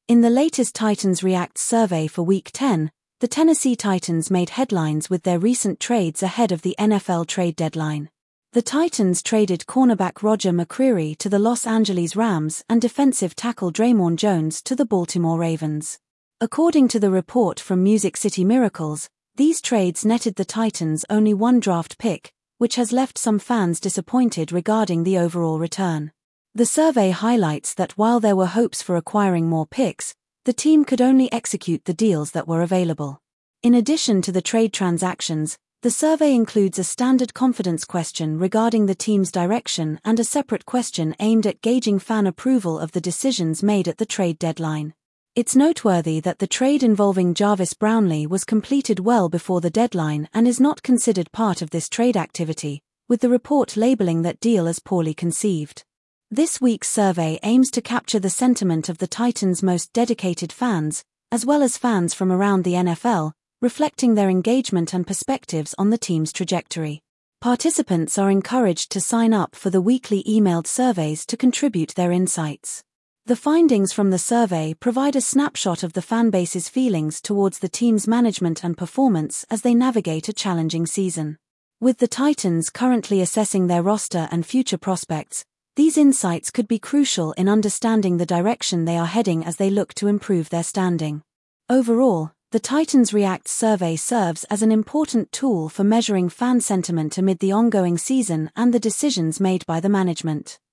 In the latest Titans React survey for Week 10, the Tennessee Titans made headlines with their recent trades ahead of the NFL trade deadline. The Titans traded cornerback Roger McCreary to the Los Angeles Rams and defensive tackle Draymond Jones to the Baltimore Ravens. According to the report from Music City Miracles, these trades netted the Titans only one draft pick, which has left some fans disappointed regarding the overall return. The survey highlights that while there were hopes for acquiring more picks, the team could only execute the deals that were available. In addition to the trade transactions, the survey includes a standard confidence question regarding the team's direction and a separate question aimed at gauging fan approval of the decisions made at the trade deadline. It's noteworthy that the trade involving Jarvis Brownlee was completed well before the deadline and is not considered part of this trade activity, with the report labeling that deal as poorly conceived. This week's survey aims to capture the sentiment of the Titans' most dedicated fans, as well as fans from around the NFL, reflecting their engagement and perspectives on the team's trajectory. Participants are encouraged to sign up for the weekly emailed surveys to contribute their insights. The findings from the survey provide a snapshot of the fanbase's feelings towards the team's management and performance as they navigate a challenging season. With the Titans currently assessing their roster and future prospects, these insights could be crucial in understanding the direction they are heading as they look to improve their standing. Overall, the Titans React survey serves as an important tool for measuring fan sentiment amid the ongoing season and the decisions made by the management.